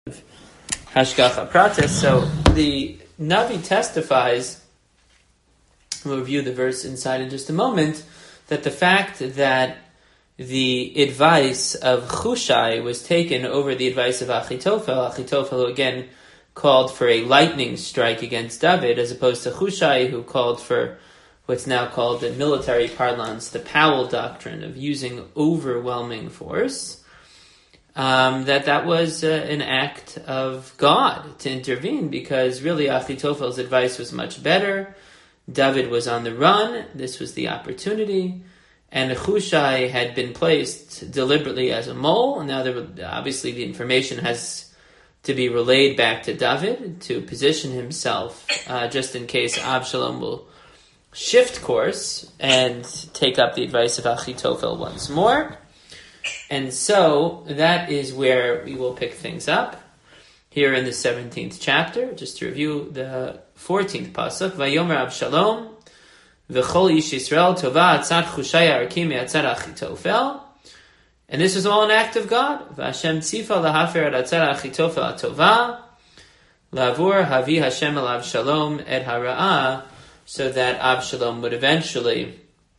Hashgacha Pratis. So the Navi testifies, we'll review the verse inside in just a moment, that the fact that the advice of Chushai was taken over the advice of Achitophel who again called for a lightning strike against David, as opposed to Chushai, who called for what's now called in military parlance the Powell doctrine of using overwhelming force. That was an act of God to intervene, because really Achitophel's advice was much better. David was on the run. This was the opportunity. And Chushai had been placed deliberately as a mole. And now obviously the information has to be relayed back to David to position himself just in case Absalom will shift course and take up the advice of Achitophel once more. And so that is where we will pick things up here in the 17th chapter. Just to review the 14th pasuk, Vayomer Absalom v'chol ish Yisrael tova atzad Chushai arki me'atzad Achitophel. And this was all an act of God. V'Hashem tzifa lahafer ad atzad Achitophel atova lavur havi Hashem el Absalom et hara'ah, so that Absalom would eventually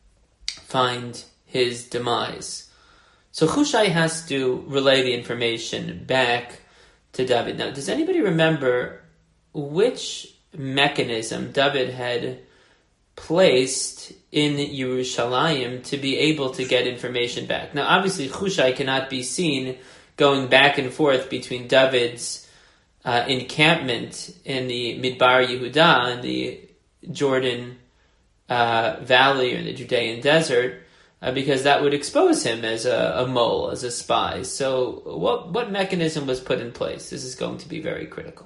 find his demise. So Chushai has to relay the information back to David. Now, does anybody remember which mechanism David had placed in Yerushalayim to be able to get information back? Now, obviously, Chushai cannot be seen going back and forth between David's encampment in the Midbar Yehuda, in the Jordan Valley or in the Judean desert, because that would expose him as a mole, as a spy. So what mechanism was put in place? This is going to be very critical.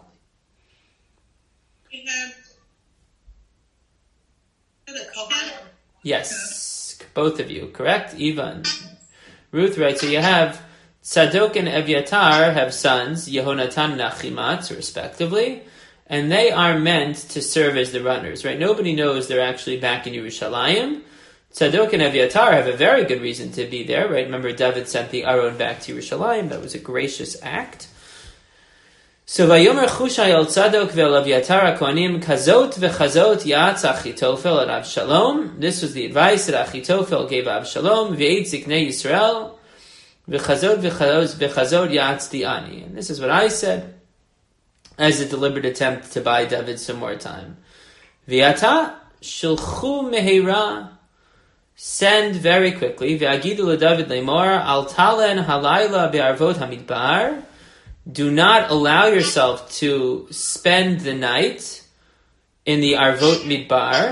Yes, both of you, correct? Ivan. Ruth, right, so you have Tzadok and Eviatar have sons, Yehonatan and Achimatz, respectively, and they are meant to serve as the runners, right? Nobody knows they're actually back in Yerushalayim. Tzadok and Eviatar have a very good reason to be there, right? Remember, David sent the Aron back to Yerushalayim. That was a gracious act. So, Vayomer Chushai el Tzadok ve'el Eviatar HaKohanim kazot v'chazot ya'atz Achitophel at Avshalom. This was the advice that Achitophel gave Avshalom. V'eit ziknei Yisrael v'chazot v'chazot ya'atz di'ani. And this is what I said as a deliberate attempt to buy David some more time. V'yata shulchu meheira. Send very quickly. Ve'agidu leDavid lemor al talen halayla be'arvot hamidbar. Do not allow yourself to spend the night in the arvot midbar.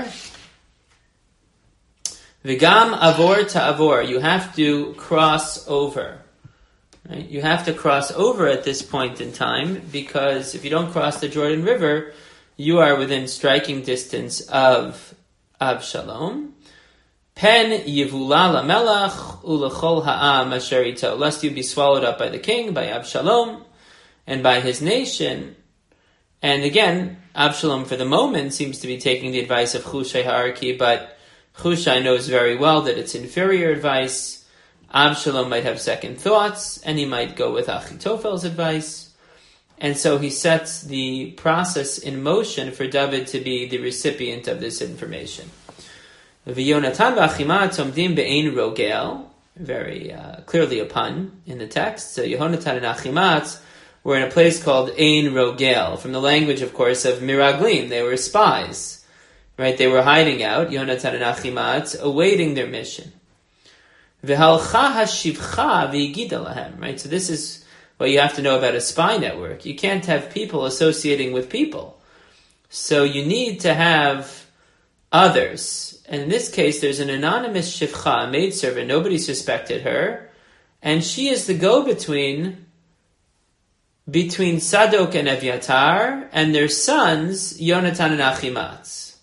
V'gam avor ta'avor. You have to cross over. Right? You have to cross over at this point in time, because if you don't cross the Jordan River, you are within striking distance of Absalom. Pen yivula lamelach ulechol ha'am asher ito, lest you be swallowed up by the king, by Absalom, and by his nation. And again, Absalom for the moment seems to be taking the advice of Chushai ha'arki, but Chushai knows very well that it's inferior advice. Absalom might have second thoughts, and he might go with Achitophel's advice. And so he sets the process in motion for David to be the recipient of this information. V'Yonatan v'Achimatz omdim be'ein rogel, very clearly a pun in the text. So Yehonatan and Achimatz were in a place called Ein Rogel, from the language, of course, of Miraglim. They were spies, right? They were hiding out, Yonatan and Achimatz, awaiting their mission. V'halcha hashivcha v'yigida lahem, right? So this is what you have to know about a spy network. You can't have people associating with people. So you need to have others. And in this case, there's an anonymous shivcha, a maidservant. Nobody suspected her. And she is the go-between between Tzadok and Eviatar and their sons, Yonatan and Achimatz.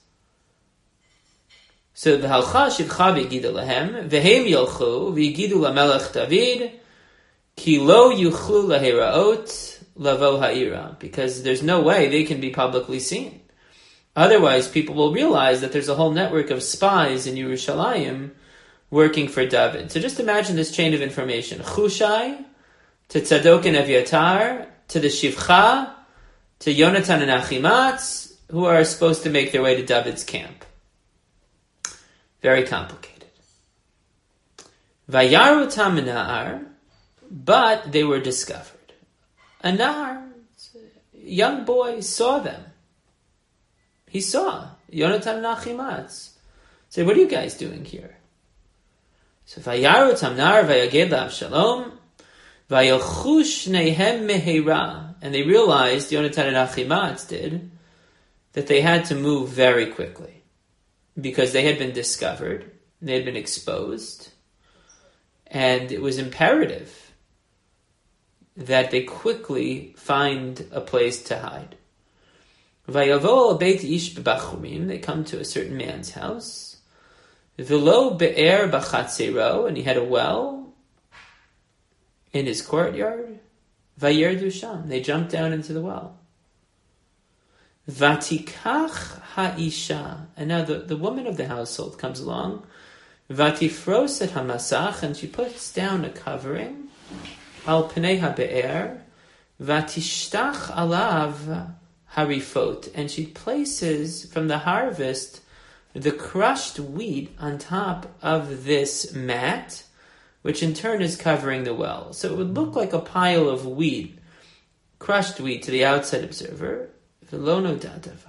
So, v'halcha shivcha v'yigidu lahem, v'hem yolchu v'yigidu lamelech David, ki lo yuchlu lahiraot lavo ha'ira. Because there's no way they can be publicly seen. Otherwise, people will realize that there's a whole network of spies in Yerushalayim working for David. So just imagine this chain of information. Chushai to Tzadok and Eviatar to the Shivcha, to Yonatan and Achimatz, who are supposed to make their way to David's camp. Very complicated. Vayaru tam na'ar, but they were discovered. A na'ar, a young boy, saw them. He saw Yonatan and Achimatz. Said, what are you guys doing here? So Vayaru tam na'ar vayaged la'Avshalom vayilchu shnehem meheira, and they realized, Yonatan and Achimatz did, that they had to move very quickly because they had been discovered, they had been exposed, and it was imperative that they quickly find a place to hide. Vayavo beit ish bebachurim, they come to a certain man's house. V'lo be'er b'chatzero, and he had a well in his courtyard. Vayerdu sham, they jumped down into the well. Vatikach ha'isha, and now the woman of the household comes along. Vatifros et hamasach, and she puts down a covering. Al pnei ha'be'er, vatishtach alav harifot, and she places from the harvest the crushed wheat on top of this mat, which in turn is covering the well. So it would look like a pile of wheat, crushed wheat to the outside observer. V'lo noda davar.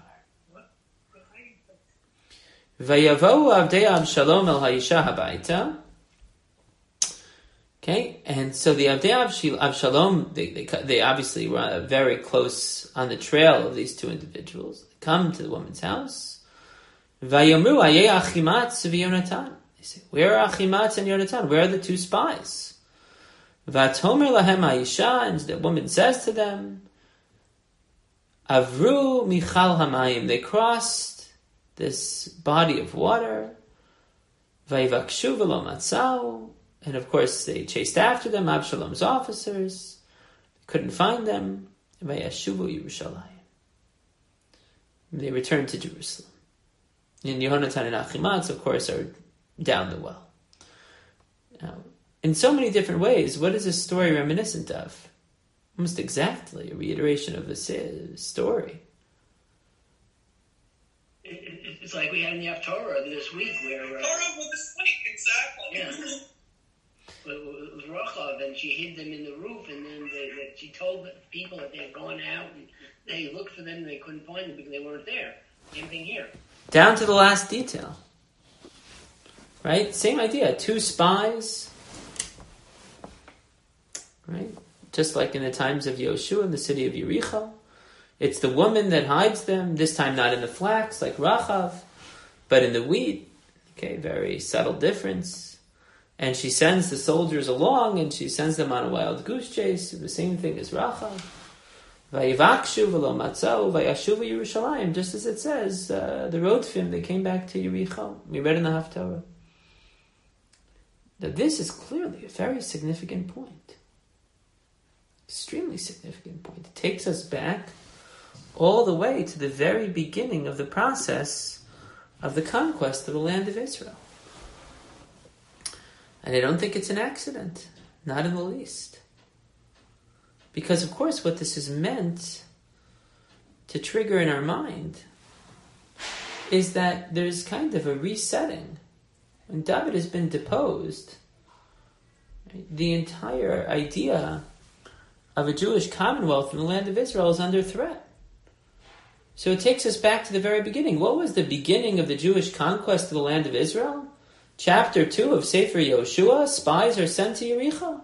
Vayavo avdei Avshalom el ha'isha habayita. Okay, and so the Avdei Avshalom, they obviously were very close on the trail of these two individuals. They come to the woman's house. Vayomru ayeh Achimatz v'Yonatan. They say, where are Achimatz and Yonatan? Where are the two spies? Vatomer lahem ha'isha, and the woman says to them, Avru michal hamayim. They crossed this body of water. Vayivakshu v'lo matzau. And of course they chased after them, Avshalom's officers. They couldn't find them. Vayashuvu Yerushalayim. They returned to Jerusalem. And Yehonatan and Achimatz, of course, are down the well. Now, in so many different ways, what is this story reminiscent of? Almost exactly a reiteration of a story. It's like we had in the Haftorah this week where... Haftorah was this week, exactly. Yeah. It was Rachav, and she hid them in the roof, and then she told people that they had gone out, and they looked for them, and they couldn't find them because they weren't there. Same thing here. Down to the last detail. Right? Same idea. Two spies. Right? Just like in the times of Yoshua in the city of Yericho. It's the woman that hides them, this time not in the flax like Rachav, but in the wheat. Okay, very subtle difference. And she sends the soldiers along, and she sends them on a wild goose chase, the same thing as Rachav. Vayivakshu v'lo matzau vayashuvu Yerushalayim, just as it says, the Rodfim, they came back to Yericho. We read in the Haftorah. Now this is clearly a very significant point. Extremely significant point. It takes us back all the way to the very beginning of the process of the conquest of the land of Israel. And I don't think it's an accident. Not in the least. Because, of course, what this is meant to trigger in our mind is that there's kind of a resetting. When David has been deposed, right, the entire idea of a Jewish commonwealth in the land of Israel is under threat. So it takes us back to the very beginning. What was the beginning of the Jewish conquest of the land of Israel? Chapter 2 of Sefer Yoshua, spies are sent to Yericho.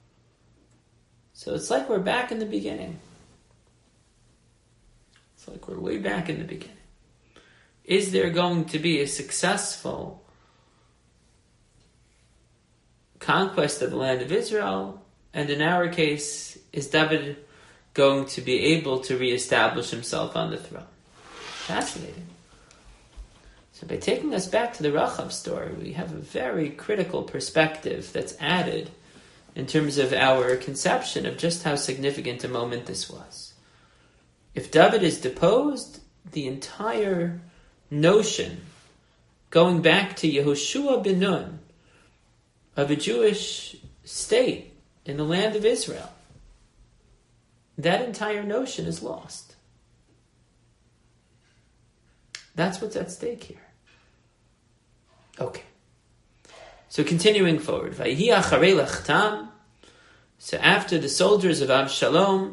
So it's like we're back in the beginning. It's like we're way back in the beginning. Is there going to be a successful conquest of the land of Israel? And in our case, is David going to be able to reestablish himself on the throne? Fascinating. So by taking us back to the Rachav story, we have a very critical perspective that's added in terms of our conception of just how significant a moment this was. If David is deposed, the entire notion, going back to Yehoshua ben Nun, of a Jewish state in the land of Israel, that entire notion is lost. That's what's at stake here. Okay. So continuing forward. Vayhi acharei lechtam. So after the soldiers of Avshalom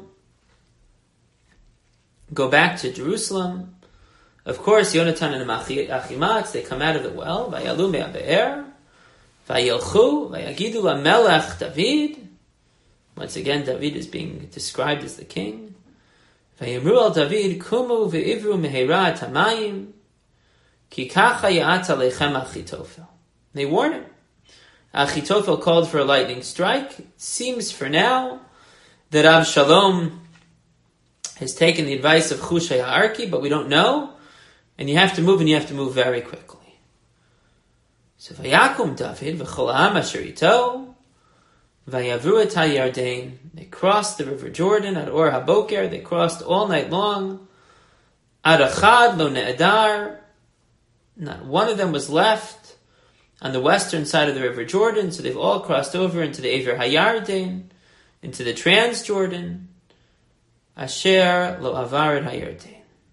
go back to Jerusalem, of course, Yonatan and Achimatz, they come out of the well. Vayalu me'abe'er. Vayelchu. Vayagidu lamelech David. Once again, David is being described as the king. Vayemru al David, kumu ve'ivru meheira et hamayim, ki kacha ya'ata lechem Achitophel. They warn him. Achitophel called for a lightning strike. It seems for now that Avshalom has taken the advice of Hushai HaArki, but we don't know. And you have to move, and you have to move very quickly. So Vayakum David v'chol ha'am asher ito vayavru et ha'yarden. They crossed the river Jordan at Or HaBoker. They crossed all night long. Ad achad lo ne'adar. Not one of them was left on the western side of the river Jordan. So they've all crossed over into the Ever HaYarden, into the Transjordan. Asher lo avar et ha'yarden.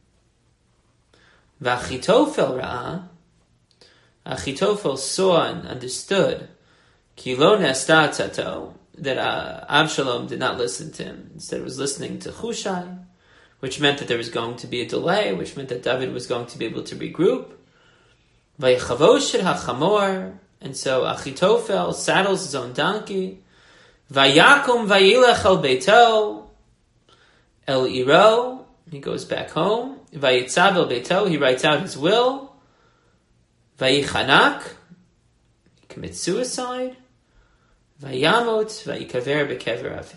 V'Achitophel ra'ah. Achitophel saw and understood ki lo ne'asta atzato, that Avshalom did not listen to him. Instead, was listening to Hushai, which meant that there was going to be a delay, which meant that David was going to be able to regroup. Vaychavosh ha'chamor, and so Achitophel saddles his own donkey. Vayakum vayilech el beito el iro. He goes back home. Vayitzav el beito. He writes out his will. Vayichanak. He commits suicide. Vayamot. Vayikaver bekever aviv.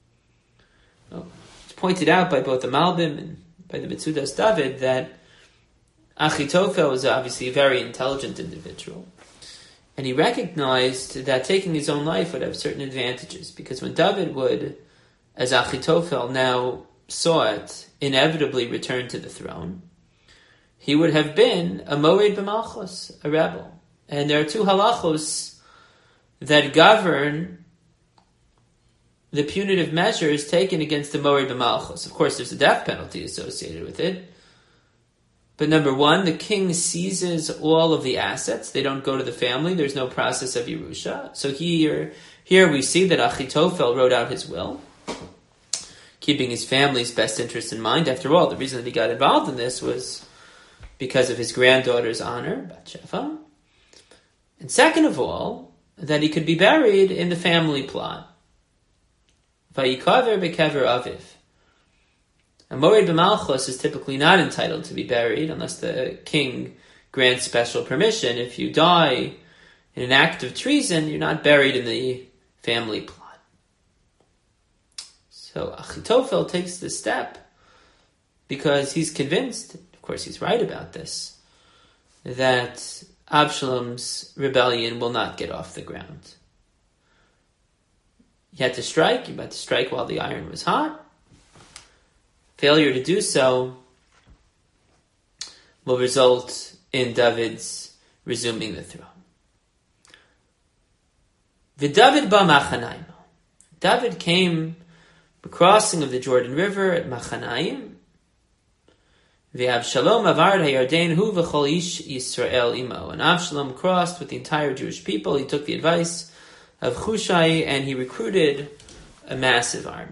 It's pointed out by both the Malbim and by the Metzudas David that Achitophel was obviously a very intelligent individual. And he recognized that taking his own life would have certain advantages, because when David would, as Achitophel now saw it, inevitably return to the throne, he would have been a moed b'malchus, a rebel. And there are two halachos that govern the punitive measures taken against the moed b'malchus. Of course, there's a death penalty associated with it. But number one, the king seizes all of the assets. They don't go to the family. There's no process of Yerusha. So here we see that Achitophel wrote out his will, keeping his family's best interest in mind. After all, the reason that he got involved in this was because of his granddaughter's honor, Bathsheba. And second of all, that he could be buried in the family plot. Vayikaver bekever aviv. A moed b'malchus is typically not entitled to be buried unless the king grants special permission. If you die in an act of treason, you're not buried in the family plot. So Achitophel takes this step because he's convinced, of course he's right about this, that Absalom's rebellion will not get off the ground. You had to strike while the iron was hot. Failure to do so will result in David's resuming the throne. V'David ba Machanaim. David came the crossing of the Jordan River at Machanaim. V'Avshalom avar hayarden hu v'chol ish Yisrael imo. And Avshalom crossed with the entire Jewish people. He took the advice of Hushai and he recruited a massive army.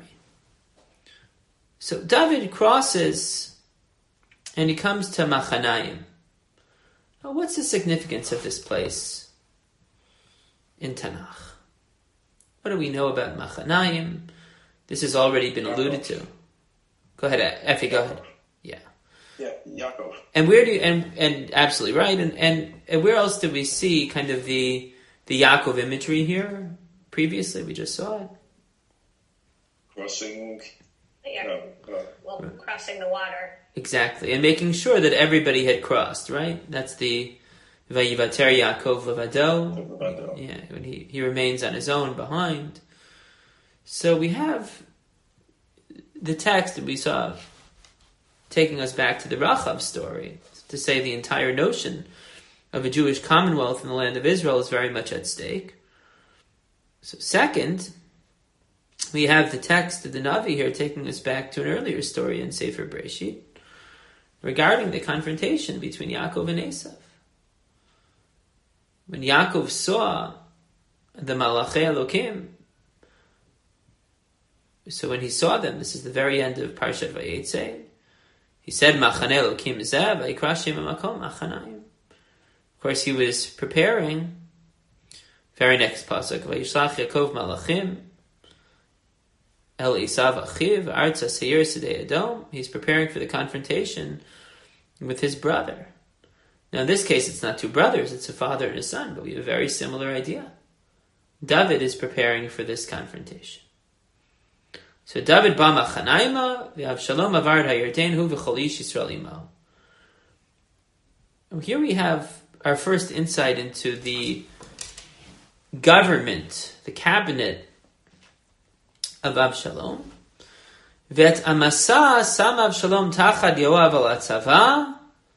So David crosses and he comes to Machanaim. Now, what's the significance of this place in Tanakh? What do we know about Machanaim? This has already been alluded to. Go ahead, Effie, go ahead. Yeah, Yaakov. And where do you, and absolutely right. And where else do we see kind of the Yaakov imagery here? Previously, we just saw it. Crossing. Crossing the water. Exactly, and making sure that everybody had crossed, right? That's the Vayivater Yaakov Levado. Yeah, when he remains on his own behind. So we have the text that we saw taking us back to the Rachav story, to say the entire notion of a Jewish commonwealth in the land of Israel is very much at stake. So second, we have the text of the Navi here taking us back to an earlier story in Sefer Bereshit regarding the confrontation between Yaakov and Esav. When Yaakov saw the Malachei Elokim, so when he saw them, this is the very end of Parshat Vayetze, he said, Machaneh Elokim Zeh, Vayikra Shem HaMakom Machanayim. Of course, he was preparing, very next pasuk, Vayishlach Yaakov Malachim, El Esav Achiv, Artza Seir Sidei Edom. He's preparing for the confrontation with his brother. Now in this case, it's not two brothers, it's a father and a son, but we have a very similar idea. David is preparing for this confrontation. So David ba Machanaima, v'Avshalom avar ha'Yarden hu v'chol ish Yisrael imo. Here we have our first insight into the government, the cabinet of Avshalom. Vet Amasa sam Avshalom tachad Yoav al atzava.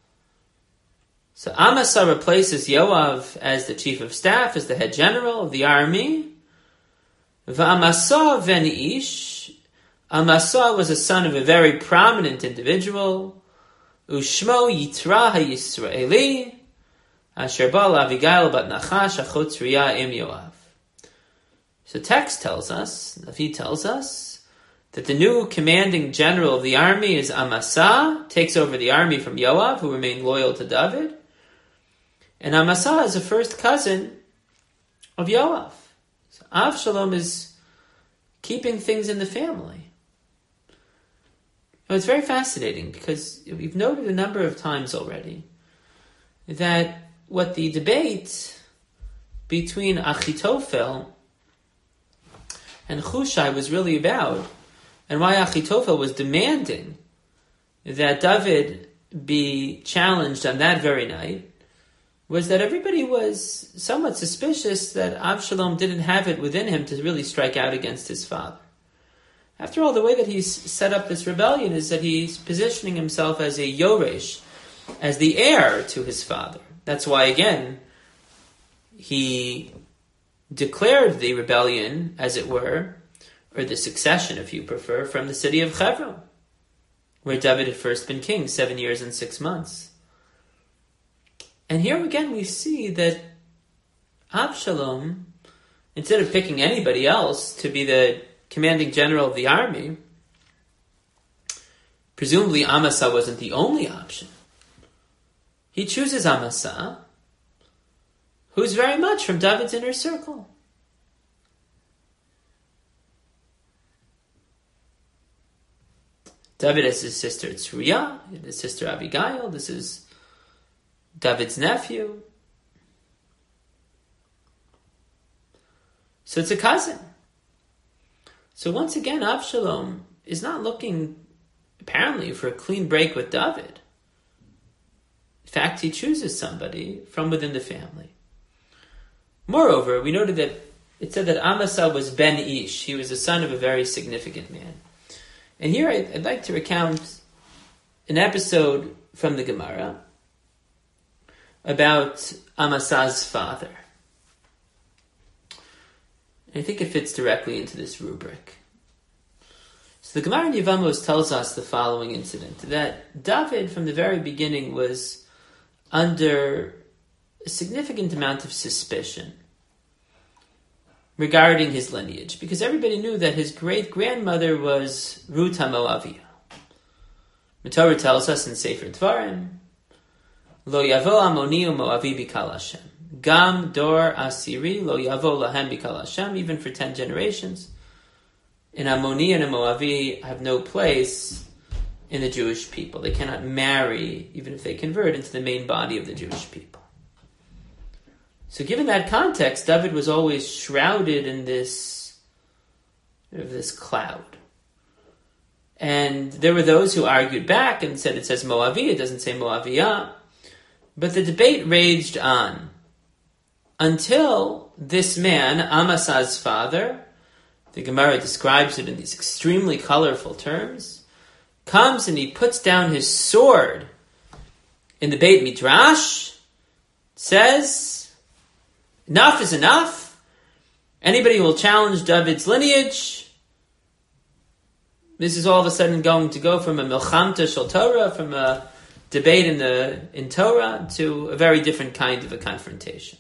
So Amasa replaces Yoav as the chief of staff, as the head general of the army. V'Amasa ven ish. Amasa was a son of a very prominent individual. Ushmo Yitra HaYisraeli. Asher ba Avigail bat Nachash achot Tzruya im Yoav. So text tells us, Navi tells us, that the new commanding general of the army is Amasa, takes over the army from Yoav, who remained loyal to David. And Amasa is a first cousin of Yoav. So Avshalom is keeping things in the family. Now, it's very fascinating because we've noted a number of times already that what the debate between Achitophel and Hushai was really about, and why Achitophel was demanding that David be challenged on that very night, was that everybody was somewhat suspicious that Avshalom didn't have it within him to really strike out against his father. After all, the way that he's set up this rebellion is that he's positioning himself as a Yoresh, as the heir to his father. That's why, again, he declared the rebellion, as it were, or the succession, if you prefer, from the city of Hebron, where David had first been king, 7 years and 6 months. And here again we see that Avshalom, instead of picking anybody else to be the commanding general of the army, presumably Amasa wasn't the only option. He chooses Amasa, who's very much from David's inner circle. David has his sister Tzruya, his sister Abigail. This is David's nephew. So it's a cousin. So once again, Avshalom is not looking, apparently, for a clean break with David. In fact, he chooses somebody from within the family. Moreover, we noted that it said that Amasa was Ben Ish. He was the son of a very significant man. And here I'd like to recount an episode from the Gemara about Amasa's father. I think it fits directly into this rubric. So the Gemara in Yevamos tells us the following incident, that David from the very beginning was under a significant amount of suspicion regarding his lineage, because everybody knew that his great-grandmother was Ruth HaMoaviyah. The Torah tells us in Sefer Dvarim, Lo yavo Amoni u'Moavi bikal Hashem. Gam dor asiri lo yavo lahem bikal Hashem. Even for 10 generations, an Ammoni and a Moavi have no place in the Jewish people. They cannot marry, even if they convert, into the main body of the Jewish people. So given that context, David was always shrouded in this cloud. And there were those who argued back and said it says Moavi, it doesn't say Moaviyah. But the debate raged on until this man, Amasa's father, the Gemara describes it in these extremely colorful terms, comes and he puts down his sword in the Beit Midrash, says, enough is enough. Anybody who will challenge David's lineage This is all of a sudden going to go from a milchamta shel Torah, from a debate in Torah, to a very different kind of a confrontation.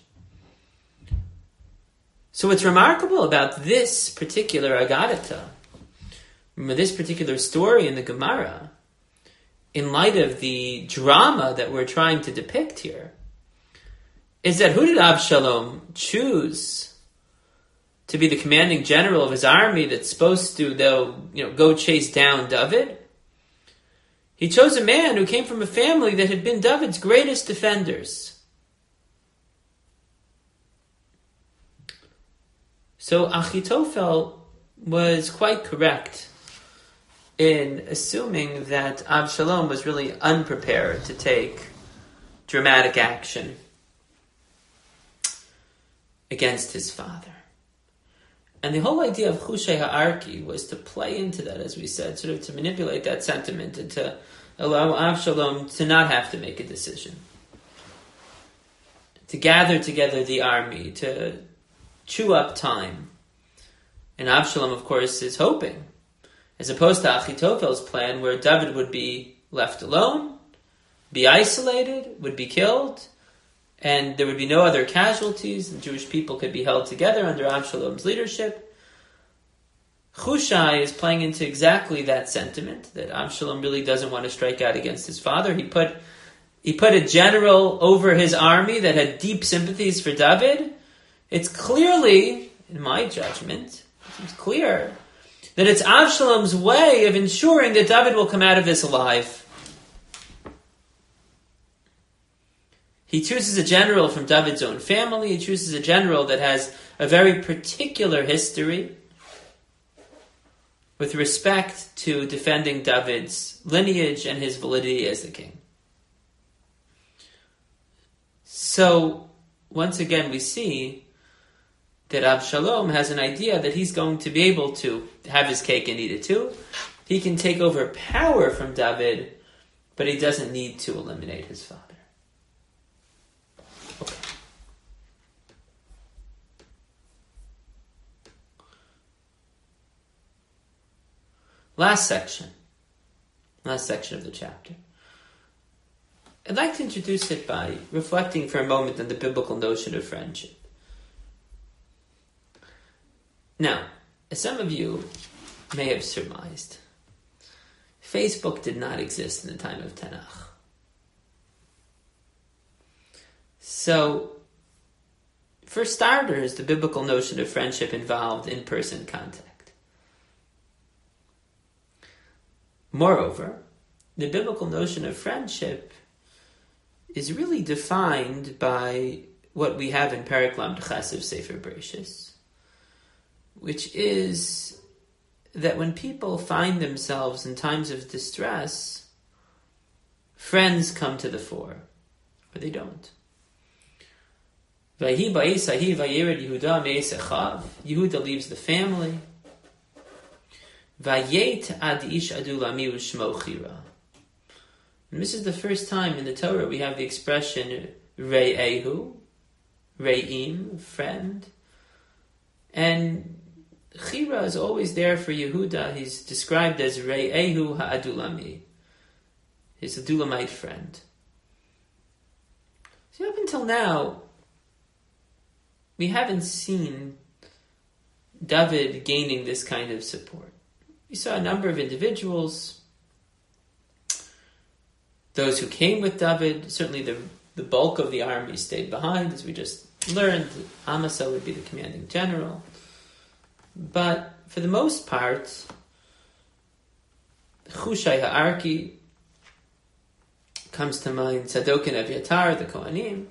So what's remarkable about this particular Agadata, this particular story in the Gemara, in light of the drama that we're trying to depict here, is that who did Avshalom choose to be the commanding general of his army that's supposed to, go chase down David? He chose a man who came from a family that had been David's greatest defenders. So Achitophel was quite correct in assuming that Avshalom was really unprepared to take dramatic action against his father. And the whole idea of Hushai Ha'arki was to play into that, as we said, sort of to manipulate that sentiment and to allow Avshalom to not have to make a decision. To gather together the army, to chew up time. And Avshalom, of course, is hoping, as opposed to Achitophel's plan, where David would be left alone, be isolated, would be killed, and there would be no other casualties. The Jewish people could be held together under Avshalom's leadership. Hushai is playing into exactly that sentiment, that Avshalom really doesn't want to strike out against his father. He put a general over his army that had deep sympathies for David. It's clearly, in my judgment, it's clear that it's Avshalom's way of ensuring that David will come out of this alive. He chooses a general from David's own family. He chooses a general that has a very particular history with respect to defending David's lineage and his validity as the king. So, once again, we see that Avshalom has an idea that he's going to be able to have his cake and eat it too. He can take over power from David, but he doesn't need to eliminate his father. Okay. Last section of the chapter. I'd like to introduce it by reflecting for a moment on the biblical notion of friendship. Now, as some of you may have surmised, Facebook did not exist in the time of Tanakh. So, for starters, the biblical notion of friendship involved in-person contact. Moreover, the biblical notion of friendship is really defined by what we have in Perek Lamed Ches of Sefer Bereshis, which is that when people find themselves in times of distress, friends come to the fore, or they don't. Yehuda leaves the family. And this is the first time in the Torah we have the expression Re'ehu, Re'im, friend. And Chira is always there for Yehuda. He's described as Re'ehu ha'adulami, his Adulamite friend. So up until now, we haven't seen David gaining this kind of support. We saw a number of individuals, those who came with David. Certainly the bulk of the army stayed behind, as we just learned. Amasa would be the commanding general. But for the most part, Hushai Ha'arki comes to mind, Tzadok and Aviatar, the Kohanim.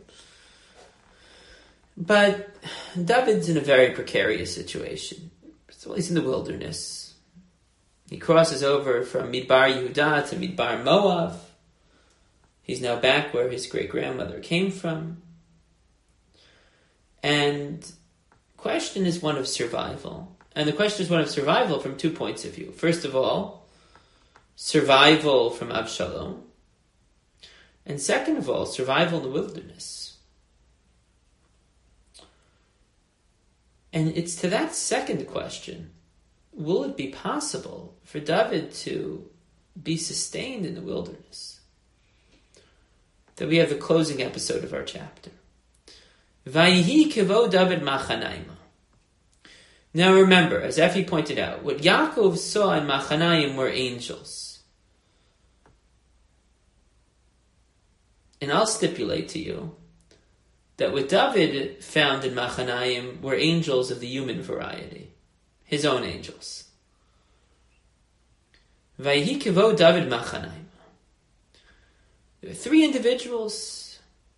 But David's in a very precarious situation. So he's in the wilderness. He crosses over from Midbar Yehuda to Midbar Moav. He's now back where his great-grandmother came from. And the question is one of survival. And the question is one of survival from 2 points of view. First of all, survival from Avshalom. And second of all, survival in the wilderness. And it's to that second question will it be possible for David to be sustained in the wilderness? That we have the closing episode of our chapter. Vayihi kivo David Machanayim. Now remember, as Effie pointed out, what Yaakov saw in Machanayim were angels. And I'll stipulate to you that what David found in Machanayim were angels of the human variety. His own angels. Vayihi kivo David Machanayim. There are three individuals,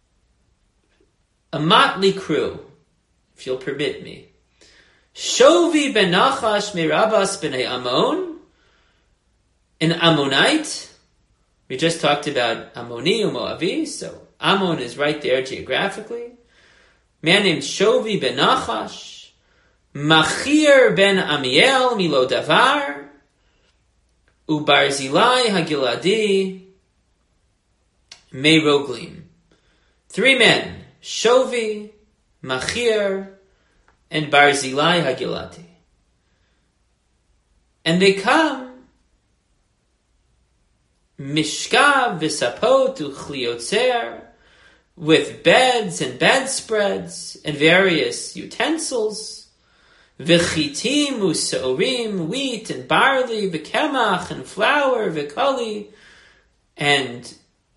a motley crew, if you'll permit me. Shovi ben Nachash mirabas b'nei Ammon, an Ammonite. We just talked about Ammoni or Moavi, so Ammon is right there geographically. Man named Shovi ben Nachash, Machir ben Amiel milo Davar, Ubarzilai Hagiladi, Meiroglim. Three men, Shovi, Machir, and Barzilai Hagilati. And they come, Mishkav v'sapot u'chliotzer, with beds and bedspreads and various utensils, v'chitim u'seorim, wheat and barley, v'kemach and flour, v'kali, and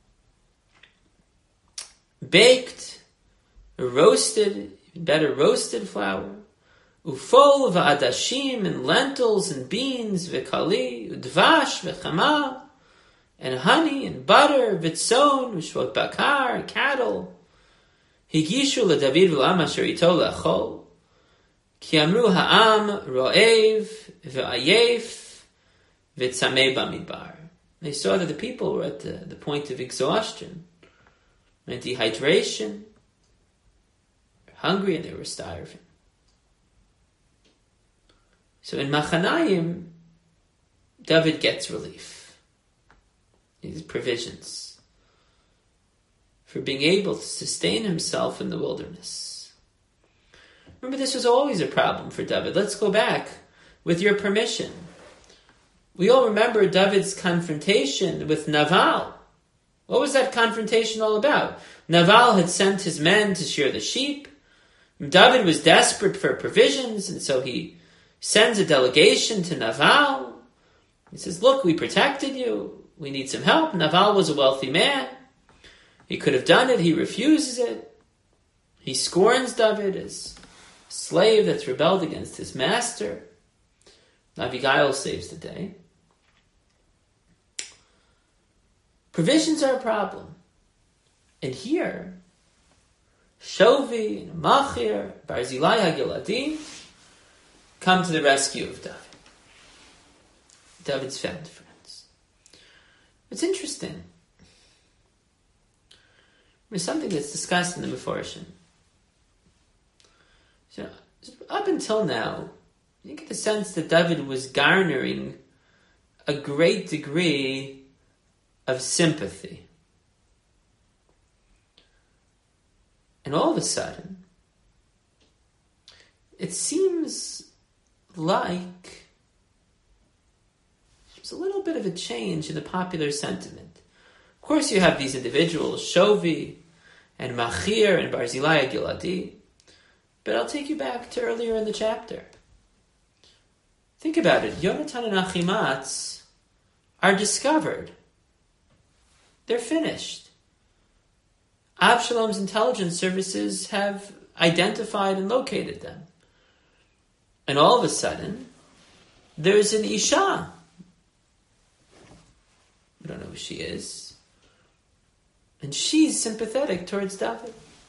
baked, roasted, better roasted flour, ufol v'adashim, and lentils and beans, v'kali, udvash v'chama, and honey and butter, v'tzon, v'shvot bakar, cattle. Higishu l'David v'lam asher ito l'achol, ki amru ha'am ro'ev v'ayef v'tzamei b'midbar. They saw that the people were at the point of exhaustion and dehydration, hungry, and they were starving. So in Machanayim, David gets relief. These provisions for being able to sustain himself in the wilderness. Remember, this was always a problem for David. Let's go back, with your permission. We all remember David's confrontation with Naval. What was that confrontation all about? Naval had sent his men to shear the sheep. David was desperate for provisions, and so he sends a delegation to Naval. He says, look, we protected you. We need some help. Naval was a wealthy man. He could have done it. He refuses it. He scorns David as a slave that's rebelled against his master. Abigail saves the day. Provisions are a problem. And here, Shovi, Machir, Barzilai Hagiladi come to the rescue of David. David's found friends. It's interesting. There's something that's discussed in the Mefarshim. So, up until now, you get the sense that David was garnering a great degree of sympathy. And all of a sudden, it seems like there's a little bit of a change in the popular sentiment. Of course, you have these individuals, Shovi and Machir and Barzilai Giladi, but I'll take you back to earlier in the chapter. Think about it. Yonatan and Achimatz are discovered. They're finished. Absalom's intelligence services have identified and located them. And all of a sudden, there's an Isha. We don't know who she is. And she's sympathetic towards David.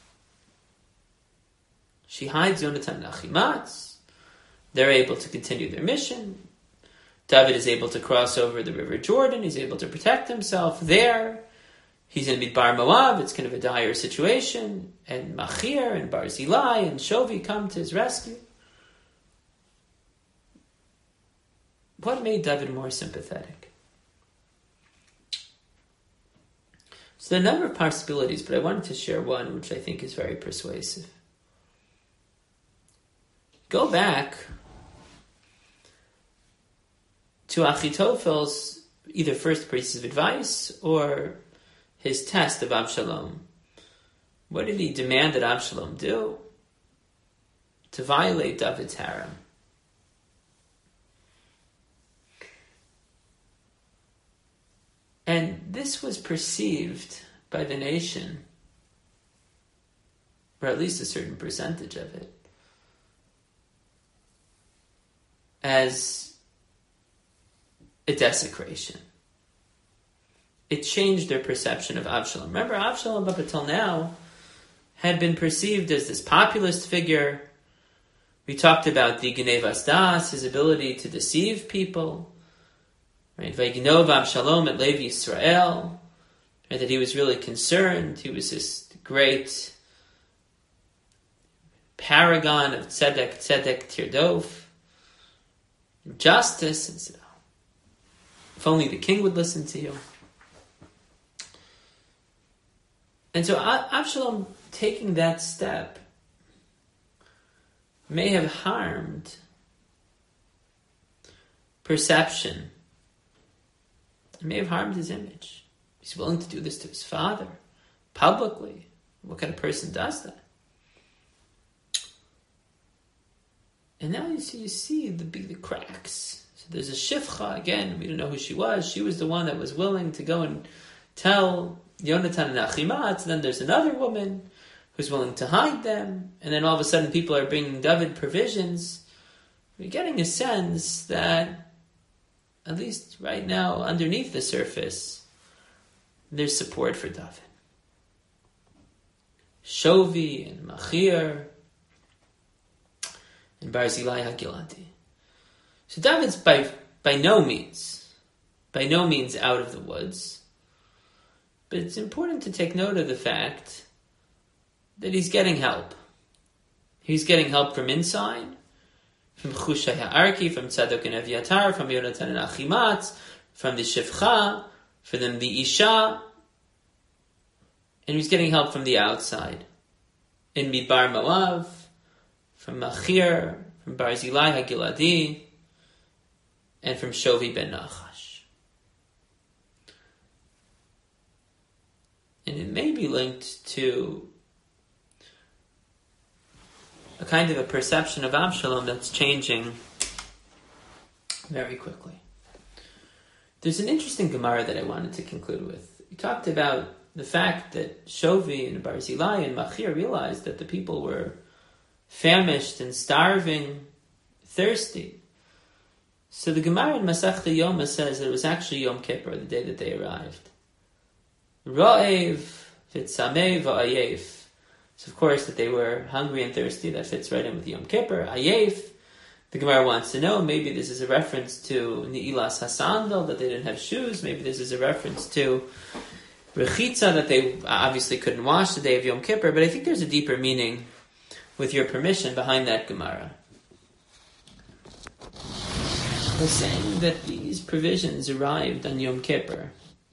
She hides Yonatan and Achimatz. They're able to continue their mission. David is able to cross over the river Jordan. He's able to protect himself there. He's in Midbar Moab. It's kind of a dire situation. And Machir and Barzilai and Shovi come to his rescue. What made David more sympathetic? So there are a number of possibilities, but I wanted to share one which I think is very persuasive. Go back to Achitophel's either first piece of advice or his test of Absalom. What did he demand that Absalom do? To violate David's harem. And this was perceived by the nation, or at least a certain percentage of it, as a desecration. It changed their perception of Absalom. Remember, Absalom up until now had been perceived as this populist figure. We talked about the Genevas Das, his ability to deceive people. Right, Vayignov Absalom at Levi Yisrael, right, that he was really concerned. He was this great paragon of tzedek tirdof, justice. And so, if only the king would listen to you. And so Absalom taking that step may have harmed perception. It may have harmed his image. He's willing to do this to his father, publicly. What kind of person does that? And now you see the cracks. So there's a shifcha, again, we don't know who she was. She was the one that was willing to go and tell Yonatan and Achimat. Then there's another woman who's willing to hide them. And then all of a sudden people are bringing David provisions. We're getting a sense that, at least right now, underneath the surface, there's support for David. Shovi and Machir and Barzilai HaGiladi. So David's by no means out of the woods. But it's important to take note of the fact that he's getting help. He's getting help from inside, from Chushai HaArki, from Tzadok and Aviatar, from Yonatan and Achimat, from the Shifcha, from the Isha, and he's getting help from the outside. In Midbar Moav, from Machir, from Barzilai HaGiladi, and from Shovi ben Nachash. And it may be linked to a kind of a perception of Absalom that's changing very quickly. There's an interesting Gemara that I wanted to conclude with. We talked about the fact that Shovi and Barzilai and Machir realized that the people were famished and starving, thirsty. So the Gemara in Masechta Yoma says that it was actually Yom Kippur, the day that they arrived. Ra'ev, v'tzameh, v'ayev. So of course that they were hungry and thirsty, that fits right in with Yom Kippur. Ayef, the Gemara wants to know, maybe this is a reference to Ni'ilas HaSandal, that they didn't have shoes. Maybe this is a reference to Rechitza, that they obviously couldn't wash the day of Yom Kippur. But I think there's a deeper meaning, with your permission, behind that Gemara. They're saying that these provisions arrived on Yom Kippur.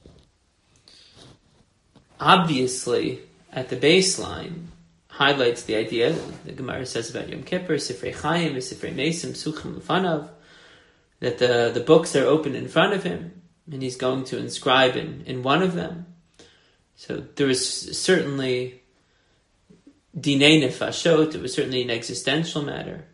Obviously, at the baseline, highlights the idea that the Gemara says about Yom Kippur, Sifrei Chaim, Sifrei Mesim, Suchim Lefanav, that the books are open in front of him, and he's going to inscribe in one of them. So there was certainly Dinei Nefashot, it was certainly an existential matter.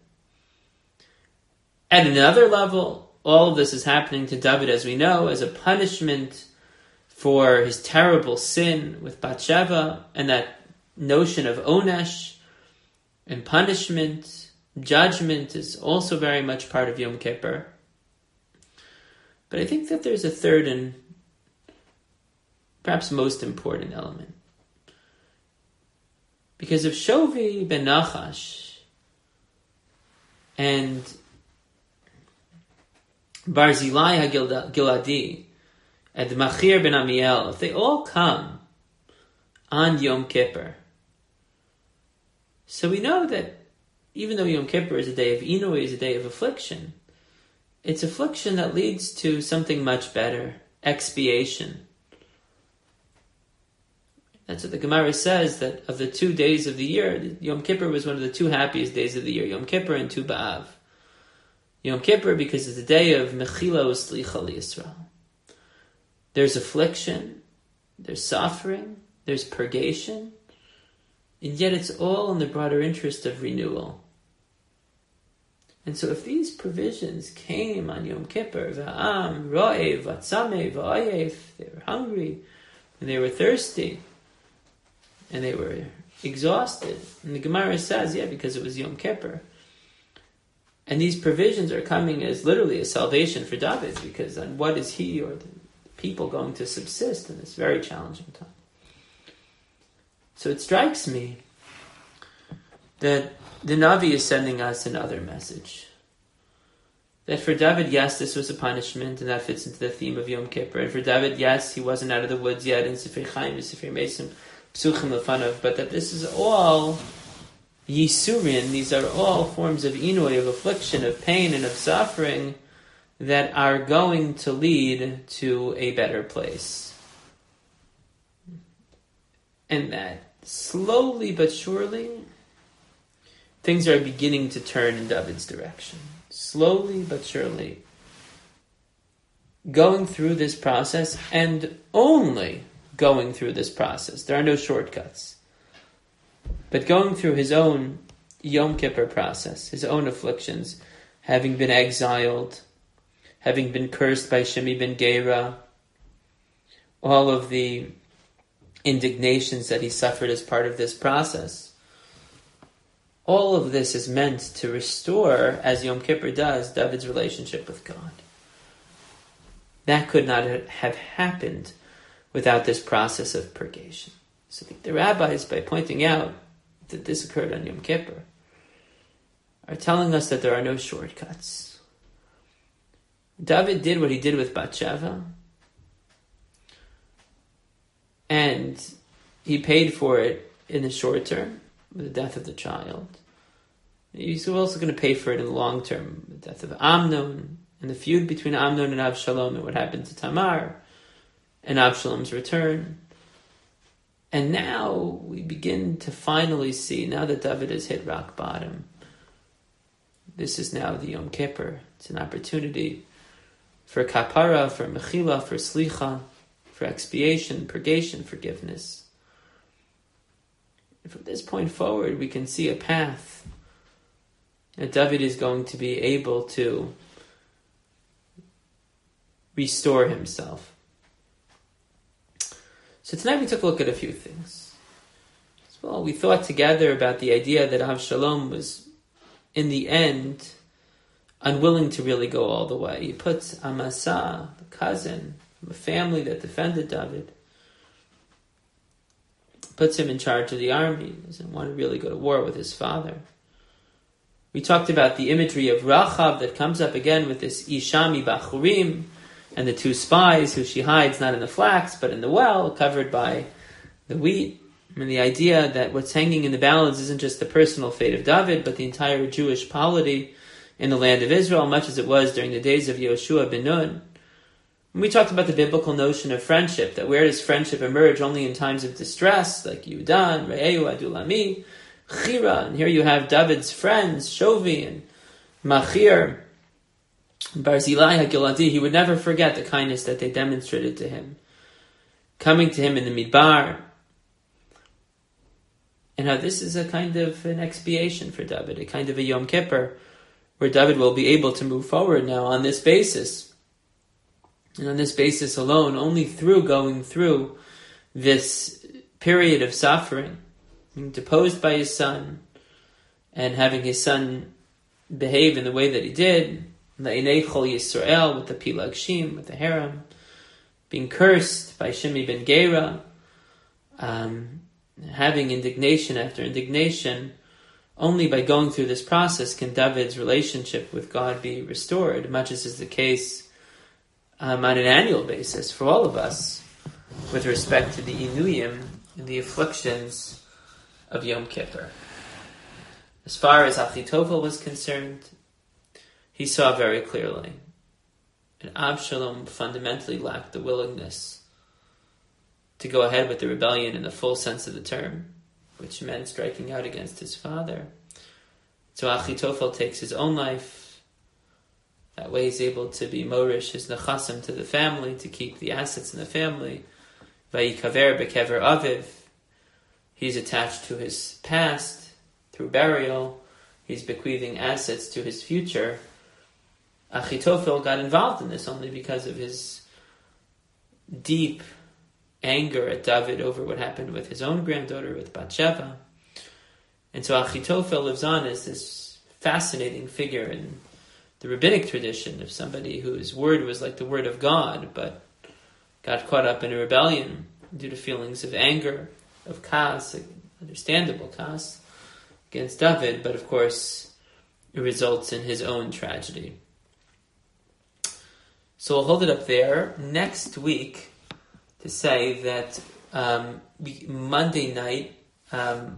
At another level, all of this is happening to David, as we know, as a punishment for his terrible sin with Bathsheba, and that notion of onesh and punishment, judgment is also very much part of Yom Kippur. But I think that there's a third and perhaps most important element. Because if Shovi ben Nachash and Barzilai HaGiladi and Machir ben Amiel, if they all come on Yom Kippur, so we know that even though Yom Kippur is a day of Inui, is a day of affliction, it's affliction that leads to something much better, expiation. That's what the Gemara says, that of the 2 days of the year, Yom Kippur was one of the 2 happiest days of the year, Yom Kippur and Tu B'Av. Yom Kippur because it's the day of Mechila Uslicha Yisrael. There's affliction, there's suffering, there's purgation, and yet it's all in the broader interest of renewal. And so if these provisions came on Yom Kippur, Va'am, Ro'ev, Vatzame, Va'ayev, they were hungry, and they were thirsty, and they were exhausted. And the Gemara says, because it was Yom Kippur. And these provisions are coming as literally a salvation for David, because on what is he or the people going to subsist in this very challenging time? So it strikes me that the Navi is sending us another message. That for David, yes, this was a punishment, and that fits into the theme of Yom Kippur. And for David, yes, he wasn't out of the woods yet in Sefer Chaim, Sefer Mesim, Psuchim Lefanav, but that this is all Yisurin, these are all forms of Inui, of affliction, of pain, and of suffering that are going to lead to a better place. And that slowly but surely, things are beginning to turn in David's direction. Slowly but surely. Going through this process, and only going through this process. There are no shortcuts. But going through his own Yom Kippur process, his own afflictions, having been exiled, having been cursed by Shimi ben Gera, all of the indignations that he suffered as part of this process, all of this is meant to restore, as Yom Kippur does, David's relationship with God. That could not have happened without this process of purgation. So the rabbis, by pointing out that this occurred on Yom Kippur, are telling us that there are no shortcuts. David did what he did with Bathsheba, and he paid for it in the short term, with the death of the child. He's also going to pay for it in the long term, the death of Amnon, and the feud between Amnon and Avshalom, and what happened to Tamar, and Avshalom's return. And now we begin to finally see, now that David has hit rock bottom, this is now the Yom Kippur. It's an opportunity for kapara, for mechila, for slicha, for expiation, purgation, forgiveness. And from this point forward, we can see a path that David is going to be able to restore himself. So tonight we took a look at a few things. Well, we thought together about the idea that Avshalom was, in the end, unwilling to really go all the way. He puts Amasa, the cousin, a family that defended David, puts him in charge of the army. He doesn't want to really go to war with his father. We talked about the imagery of Rachav that comes up again with this Ishami Bachurim, and the two spies who she hides not in the flax but in the well, covered by the wheat. And the idea that what's hanging in the balance isn't just the personal fate of David, but the entire Jewish polity in the land of Israel, much as it was during the days of Yoshua ben Nun. And we talked about the biblical notion of friendship, that where does friendship emerge? Only in times of distress, like Yudan, Re'eu, Adulami, Chira. And here you have David's friends, Shovi and Machir, Barzilai HaGiladi. He would never forget the kindness that they demonstrated to him, coming to him in the Midbar. And how this is a kind of an expiation for David, a kind of a Yom Kippur, where David will be able to move forward now on this basis. And on this basis alone, only through going through this period of suffering, being deposed by his son, and having his son behave in the way that he did, La'inei Chol Yisrael, with the Pilag Shim, with the harem, being cursed by Shimi ben Gera, having indignation after indignation. Only by going through this process can David's relationship with God be restored, much as is the case on an annual basis for all of us with respect to the Inuyim and the afflictions of Yom Kippur. As far as Achitofel was concerned, he saw very clearly that Avshalom fundamentally lacked the willingness to go ahead with the rebellion in the full sense of the term, which meant striking out against his father. So Achitofel takes his own life, That way he's able to be morish his nechasim to the family, to keep the assets in the family. Vayikaver bekever aviv. He's attached to his past through burial. He's bequeathing assets to his future. Achitophel got involved in this only because of his deep anger at David over what happened with his own granddaughter, with Bathsheba. And so Achitophel lives on as this fascinating figure in the rabbinic tradition of somebody whose word was like the word of God, but got caught up in a rebellion due to feelings of anger, of kas, understandable kas, against David, but of course it results in his own tragedy. So we'll hold it up there. Next week, to say that Monday night,